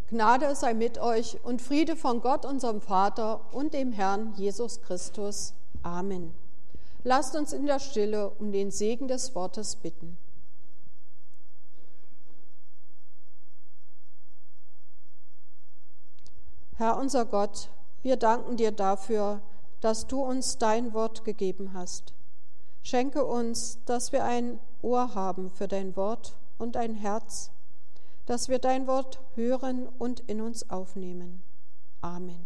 Gnade sei mit euch und Friede von Gott, unserem Vater und dem Herrn Jesus Christus. Amen. Lasst uns in der Stille um den Segen des Wortes bitten. Herr unser Gott, wir danken dir dafür, dass du uns dein Wort gegeben hast. Schenke uns, dass wir ein Ohr haben für dein Wort und ein Herz, dass wir dein Wort hören und in uns aufnehmen. Amen.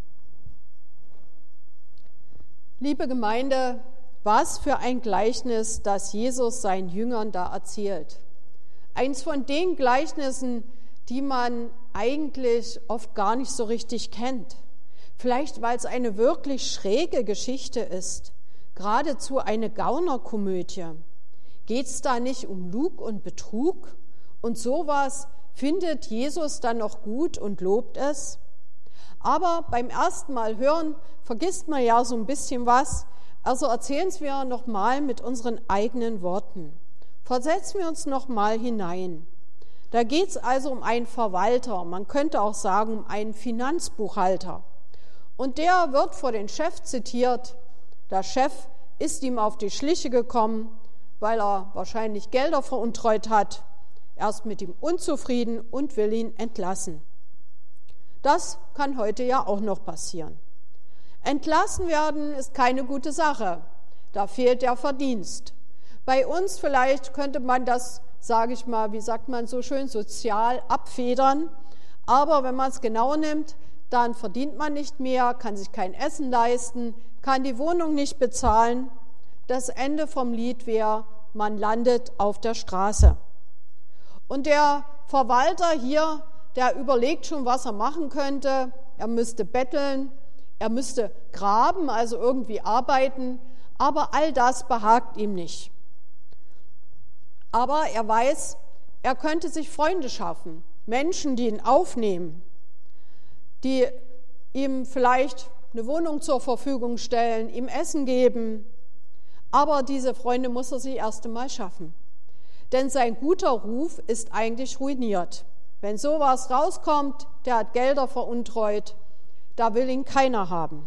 Liebe Gemeinde, was für ein Gleichnis, das Jesus seinen Jüngern da erzählt. Eins von den Gleichnissen, die man eigentlich oft gar nicht so richtig kennt. Vielleicht, weil es eine wirklich schräge Geschichte ist, geradezu eine Gaunerkomödie. Geht es da nicht um Lug und Betrug? Und sowas findet Jesus dann noch gut und lobt es. Aber beim ersten Mal hören vergisst man ja so ein bisschen was. Also erzählen wir noch mal mit unseren eigenen Worten. Versetzen wir uns noch mal hinein. Da geht es also um einen Verwalter, man könnte auch sagen um einen Finanzbuchhalter. Und der wird vor den Chef zitiert. Der Chef ist ihm auf die Schliche gekommen, weil er wahrscheinlich Gelder veruntreut hat. Er ist mit ihm unzufrieden und will ihn entlassen. Das kann heute ja auch noch passieren. Entlassen werden ist keine gute Sache. Da fehlt der Verdienst. Bei uns vielleicht könnte man das, sage ich mal, wie sagt man so schön, sozial abfedern. Aber wenn man es genau nimmt, dann verdient man nicht mehr, kann sich kein Essen leisten, kann die Wohnung nicht bezahlen. Das Ende vom Lied wäre, man landet auf der Straße. Und der Verwalter hier, der überlegt schon, was er machen könnte. Er müsste betteln, er müsste graben, also irgendwie arbeiten, aber all das behagt ihm nicht. Aber er weiß, er könnte sich Freunde schaffen, Menschen, die ihn aufnehmen, die ihm vielleicht eine Wohnung zur Verfügung stellen, ihm Essen geben. Aber diese Freunde muss er sich erst einmal schaffen. Denn sein guter Ruf ist eigentlich ruiniert. Wenn sowas rauskommt, der hat Gelder veruntreut, da will ihn keiner haben.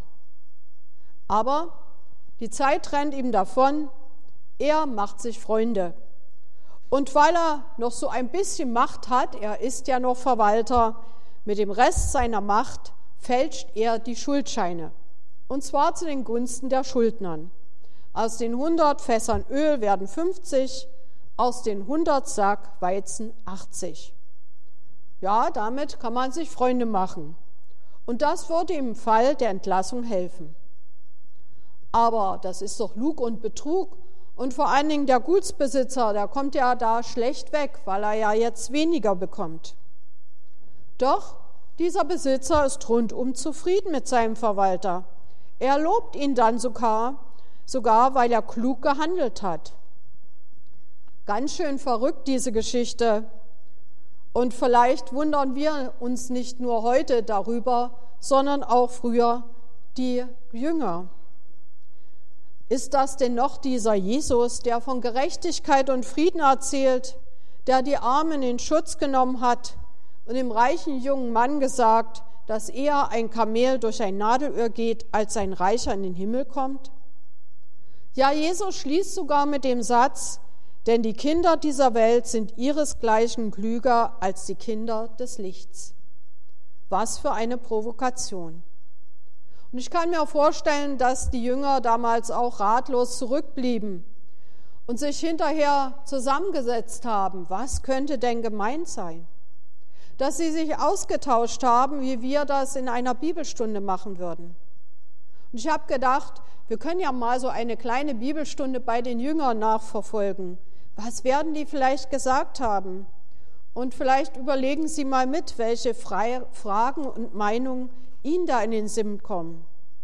Aber die Zeit rennt ihm davon, er macht sich Freunde. Und weil er noch so ein bisschen Macht hat, er ist ja noch Verwalter, mit dem Rest seiner Macht fälscht er die Schuldscheine. Und zwar zu den Gunsten der Schuldnern. Aus den 100 Fässern Öl werden 50, aus den 100 Sack Weizen 80. Ja, damit kann man sich Freunde machen. Und das würde im Fall der Entlassung helfen. Aber das ist doch Lug und Betrug. Und vor allen Dingen der Gutsbesitzer, der kommt ja da schlecht weg, weil er ja jetzt weniger bekommt. Doch dieser Besitzer ist rundum zufrieden mit seinem Verwalter. Er lobt ihn dann sogar, weil er klug gehandelt hat. Ganz schön verrückt, diese Geschichte. Und vielleicht wundern wir uns nicht nur heute darüber, sondern auch früher die Jünger. Ist das denn noch dieser Jesus, der von Gerechtigkeit und Frieden erzählt, der die Armen in Schutz genommen hat und dem reichen jungen Mann gesagt, dass eher ein Kamel durch ein Nadelöhr geht, als ein Reicher in den Himmel kommt? Ja, Jesus schließt sogar mit dem Satz, denn die Kinder dieser Welt sind ihresgleichen klüger als die Kinder des Lichts. Was für eine Provokation. Und ich kann mir vorstellen, dass die Jünger damals auch ratlos zurückblieben und sich hinterher zusammengesetzt haben. Was könnte denn gemeint sein? Dass sie sich ausgetauscht haben, wie wir das in einer Bibelstunde machen würden. Und ich habe gedacht, wir können ja mal so eine kleine Bibelstunde bei den Jüngern nachverfolgen. Was werden die vielleicht gesagt haben? Und vielleicht überlegen Sie mal mit, welche Fragen und Meinungen Ihnen da in den Sinn kommen.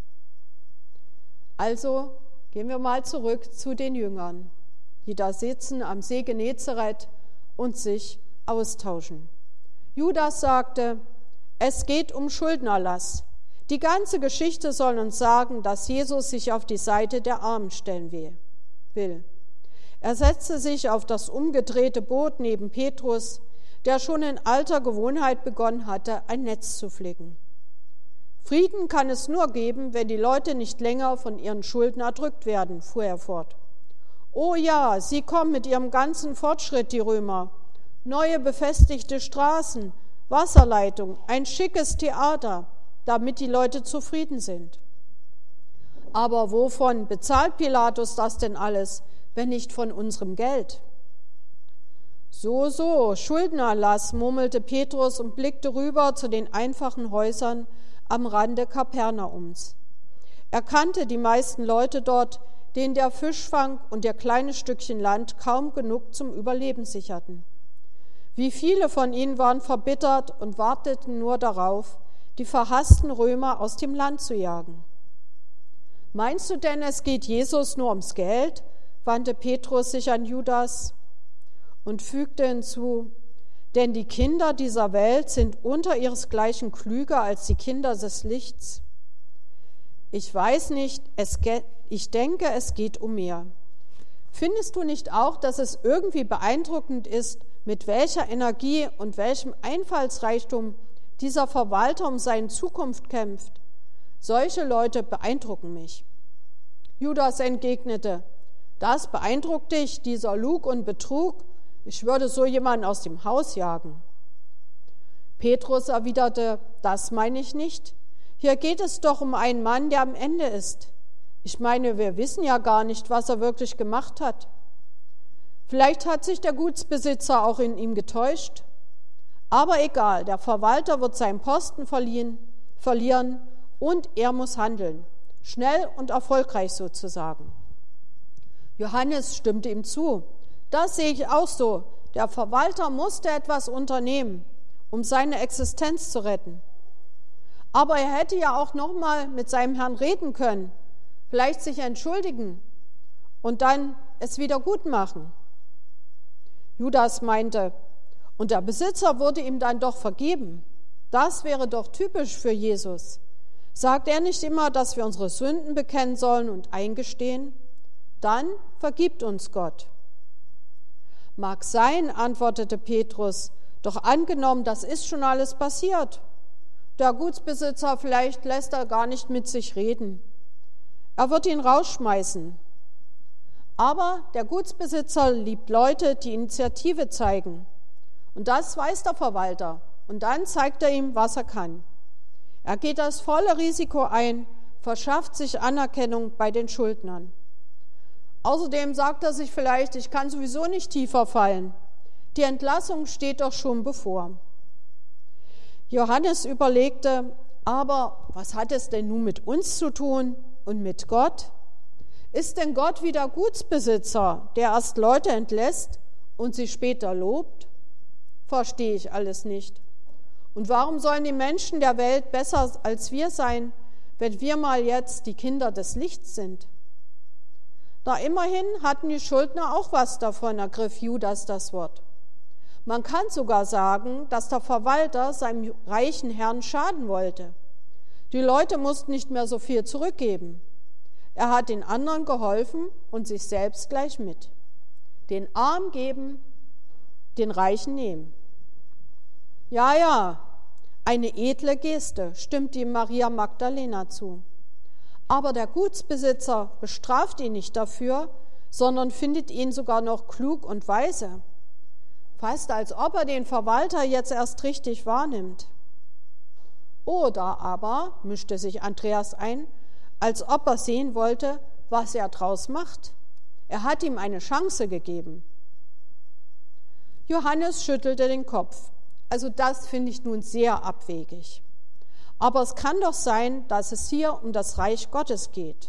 Also gehen wir mal zurück zu den Jüngern, die da sitzen am See Genezareth und sich austauschen. Judas sagte, es geht um Schuldenerlass. Die ganze Geschichte soll uns sagen, dass Jesus sich auf die Seite der Armen stellen will. Er setzte sich auf das umgedrehte Boot neben Petrus, der schon in alter Gewohnheit begonnen hatte, ein Netz zu flicken. Frieden kann es nur geben, wenn die Leute nicht länger von ihren Schulden erdrückt werden, fuhr er fort. Oh ja, sie kommen mit ihrem ganzen Fortschritt, die Römer. Neue befestigte Straßen, Wasserleitung, ein schickes Theater, damit die Leute zufrieden sind. Aber wovon bezahlt Pilatus das denn alles, wenn nicht von unserem Geld? So, Schuldenerlass, murmelte Petrus und blickte rüber zu den einfachen Häusern am Rande Kapernaums. Er kannte die meisten Leute dort, denen der Fischfang und ihr kleines Stückchen Land kaum genug zum Überleben sicherten. Wie viele von ihnen waren verbittert und warteten nur darauf, die verhassten Römer aus dem Land zu jagen. Meinst du denn, es geht Jesus nur ums Geld? Wandte Petrus sich an Judas und fügte hinzu, denn die Kinder dieser Welt sind unter ihresgleichen klüger als die Kinder des Lichts. Ich weiß nicht, ich denke, es geht um mehr. Findest du nicht auch, dass es irgendwie beeindruckend ist, mit welcher Energie und welchem Einfallsreichtum dieser Verwalter um seine Zukunft kämpft? Solche Leute beeindrucken mich. Judas entgegnete, das beeindruckt dich, dieser Lug und Betrug? Ich würde so jemanden aus dem Haus jagen. Petrus erwiderte, das meine ich nicht. Hier geht es doch um einen Mann, der am Ende ist. Ich meine, wir wissen ja gar nicht, was er wirklich gemacht hat. Vielleicht hat sich der Gutsbesitzer auch in ihm getäuscht. Aber egal, der Verwalter wird seinen Posten verlieren und er muss handeln. Schnell und erfolgreich sozusagen. Johannes stimmte ihm zu. Das sehe ich auch so. Der Verwalter musste etwas unternehmen, um seine Existenz zu retten. Aber er hätte ja auch noch mal mit seinem Herrn reden können, vielleicht sich entschuldigen und dann es wieder gut machen. Judas meinte, und der Besitzer wurde ihm dann doch vergeben. Das wäre doch typisch für Jesus. Sagt er nicht immer, dass wir unsere Sünden bekennen sollen und eingestehen? Dann vergibt uns Gott. Mag sein, antwortete Petrus, doch angenommen, das ist schon alles passiert. Der Gutsbesitzer, vielleicht lässt er gar nicht mit sich reden. Er wird ihn rausschmeißen. Aber der Gutsbesitzer liebt Leute, die Initiative zeigen. Und das weiß der Verwalter. Und dann zeigt er ihm, was er kann. Er geht das volle Risiko ein, verschafft sich Anerkennung bei den Schuldnern. Außerdem sagt er sich vielleicht, ich kann sowieso nicht tiefer fallen. Die Entlassung steht doch schon bevor. Johannes überlegte, aber was hat es denn nun mit uns zu tun und mit Gott? Ist denn Gott wie der Gutsbesitzer, der erst Leute entlässt und sie später lobt? Verstehe ich alles nicht. Und warum sollen die Menschen der Welt besser als wir sein, wenn wir mal jetzt die Kinder des Lichts sind? Na, immerhin hatten die Schuldner auch was davon, ergriff Judas das Wort. Man kann sogar sagen, dass der Verwalter seinem reichen Herrn schaden wollte. Die Leute mussten nicht mehr so viel zurückgeben. Er hat den anderen geholfen und sich selbst gleich mit. Den Arm geben, den Reichen nehmen. Ja, eine edle Geste, stimmt ihm Maria Magdalena zu. Aber der Gutsbesitzer bestraft ihn nicht dafür, sondern findet ihn sogar noch klug und weise. Fast als ob er den Verwalter jetzt erst richtig wahrnimmt. Oder aber, mischte sich Andreas ein, als ob er sehen wollte, was er draus macht. Er hat ihm eine Chance gegeben. Johannes schüttelte den Kopf. Also das finde ich nun sehr abwegig. Aber es kann doch sein, dass es hier um das Reich Gottes geht.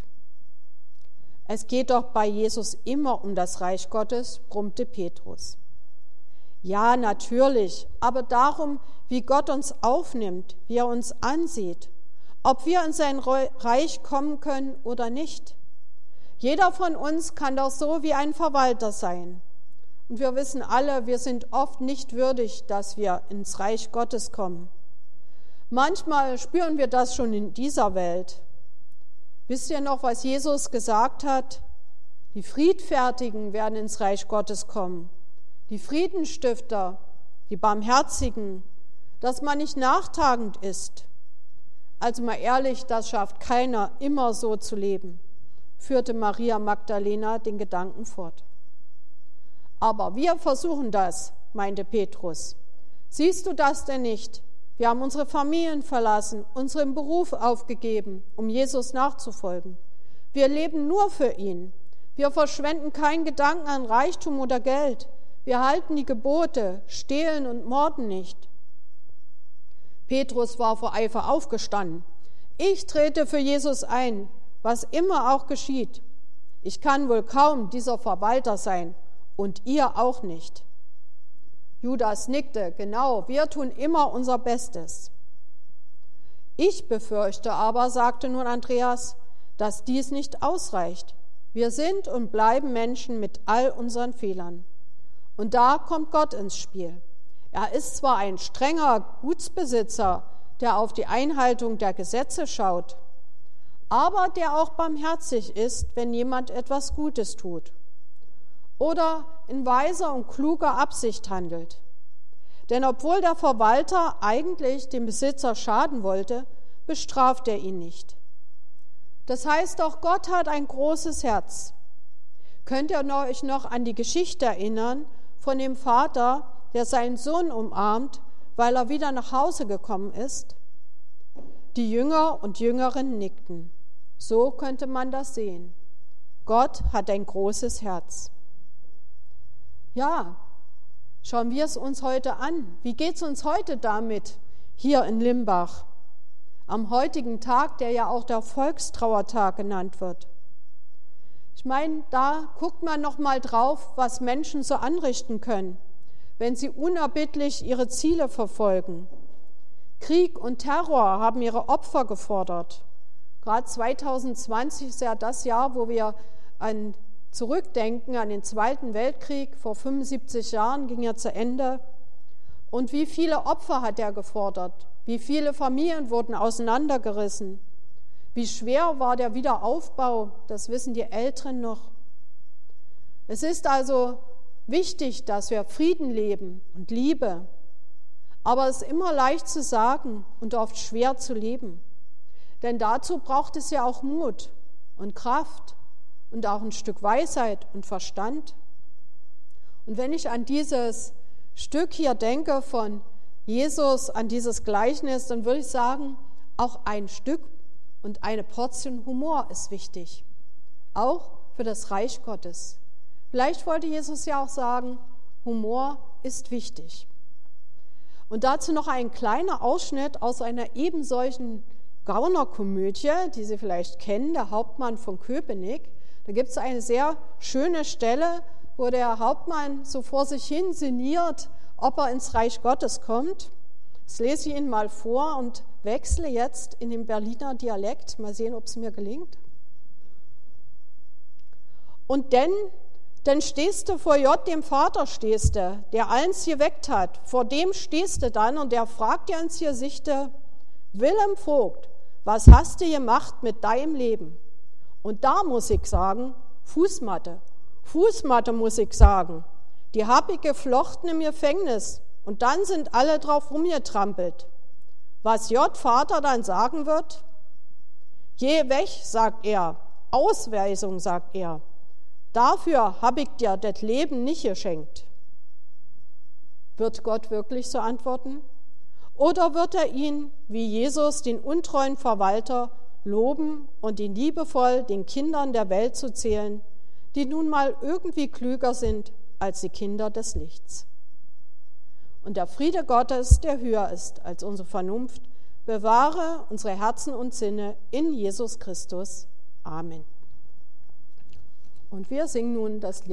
Es geht doch bei Jesus immer um das Reich Gottes, brummte Petrus. Ja, natürlich, aber darum, wie Gott uns aufnimmt, wie er uns ansieht, ob wir in sein Reich kommen können oder nicht. Jeder von uns kann doch so wie ein Verwalter sein. Und wir wissen alle, wir sind oft nicht würdig, dass wir ins Reich Gottes kommen. Manchmal spüren wir das schon in dieser Welt. Wisst ihr noch, was Jesus gesagt hat? Die Friedfertigen werden ins Reich Gottes kommen. Die Friedensstifter, die Barmherzigen, dass man nicht nachtragend ist. Also mal ehrlich, das schafft keiner, immer so zu leben, führte Maria Magdalena den Gedanken fort. Aber wir versuchen das, meinte Petrus. Siehst du das denn nicht? Wir haben unsere Familien verlassen, unseren Beruf aufgegeben, um Jesus nachzufolgen. Wir leben nur für ihn. Wir verschwenden keinen Gedanken an Reichtum oder Geld. Wir halten die Gebote, stehlen und morden nicht. Petrus war vor Eifer aufgestanden. Ich trete für Jesus ein, was immer auch geschieht. Ich kann wohl kaum dieser Verwalter sein und ihr auch nicht. Judas nickte, genau, wir tun immer unser Bestes. Ich befürchte aber, sagte nun Andreas, dass dies nicht ausreicht. Wir sind und bleiben Menschen mit all unseren Fehlern. Und da kommt Gott ins Spiel. Er ist zwar ein strenger Gutsbesitzer, der auf die Einhaltung der Gesetze schaut, aber der auch barmherzig ist, wenn jemand etwas Gutes tut oder in weiser und kluger Absicht handelt. Denn obwohl der Verwalter eigentlich dem Besitzer schaden wollte, bestraft er ihn nicht. Das heißt, auch Gott hat ein großes Herz. Könnt ihr euch noch an die Geschichte erinnern von dem Vater, der seinen Sohn umarmt, weil er wieder nach Hause gekommen ist? Die Jünger und Jüngerinnen nickten. So könnte man das sehen. Gott hat ein großes Herz. Ja, schauen wir es uns heute an. Wie geht es uns heute damit hier in Limbach? Am heutigen Tag, der ja auch der Volkstrauertag genannt wird. Ich meine, da guckt man noch mal drauf, was Menschen so anrichten können, wenn sie unerbittlich ihre Ziele verfolgen. Krieg und Terror haben ihre Opfer gefordert. Gerade 2020 ist ja das Jahr, wo wir zurückdenken an den Zweiten Weltkrieg. Vor 75 Jahren ging er zu Ende. Und wie viele Opfer hat er gefordert? Wie viele Familien wurden auseinandergerissen? Wie schwer war der Wiederaufbau? Das wissen die Älteren noch. Es ist also wichtig, dass wir Frieden leben und Liebe. Aber es ist immer leicht zu sagen und oft schwer zu leben. Denn dazu braucht es ja auch Mut und Kraft und auch ein Stück Weisheit und Verstand. Und wenn ich an dieses Stück hier denke von Jesus, an dieses Gleichnis, dann würde ich sagen, auch ein Stück und eine Portion Humor ist wichtig, auch für das Reich Gottes. Vielleicht wollte Jesus ja auch sagen, Humor ist wichtig. Und dazu noch ein kleiner Ausschnitt aus einer ebensolchen Gaunerkomödie, die Sie vielleicht kennen, der Hauptmann von Köpenick. Da gibt es eine sehr schöne Stelle, wo der Hauptmann so vor sich hin sinniert, ob er ins Reich Gottes kommt. Das lese ich Ihnen mal vor und wechsle jetzt in den Berliner Dialekt. Mal sehen, ob es mir gelingt. Und denn stehst du vor Gott, dem Vater stehst du, der eins geweckt hat. Vor dem stehst du dann und der fragt dir ins Gesichte, Willem Vogt, was hast du gemacht mit deinem Leben? Und da muss ich sagen, Fußmatte muss ich sagen. Die hab ich geflochten im Gefängnis und dann sind alle drauf rumgetrampelt. Was J. Vater dann sagen wird? Geh weg, sagt er, Ausweisung, sagt er. Dafür hab ich dir das Leben nicht geschenkt. Wird Gott wirklich so antworten? Oder wird er ihn, wie Jesus, den untreuen Verwalter, loben und ihn liebevoll den Kindern der Welt zu zählen, die nun mal irgendwie klüger sind als die Kinder des Lichts? Und der Friede Gottes, der höher ist als unsere Vernunft, bewahre unsere Herzen und Sinne in Jesus Christus. Amen. Und wir singen nun das Lied.